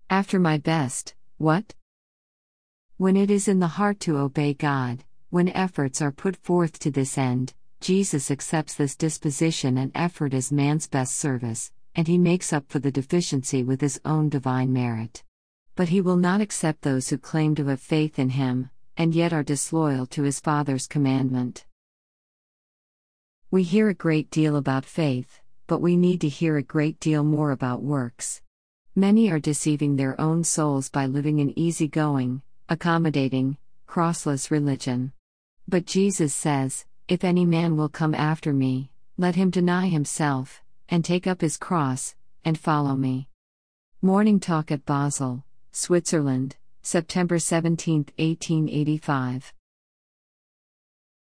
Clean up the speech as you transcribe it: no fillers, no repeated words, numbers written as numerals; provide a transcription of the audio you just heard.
After my best, what? When it is in the heart to obey God, when efforts are put forth to this end, Jesus accepts this disposition and effort as man's best service, and he makes up for the deficiency with his own divine merit. But he will not accept those who claim to have faith in him, and yet are disloyal to his Father's commandment. We hear a great deal about faith, but we need to hear a great deal more about works. Many are deceiving their own souls by living an easygoing, accommodating, crossless religion. But Jesus says, "If any man will come after me, let him deny himself, and take up his cross, and follow me." Morning Talk at Basel, Switzerland, September 17, 1885.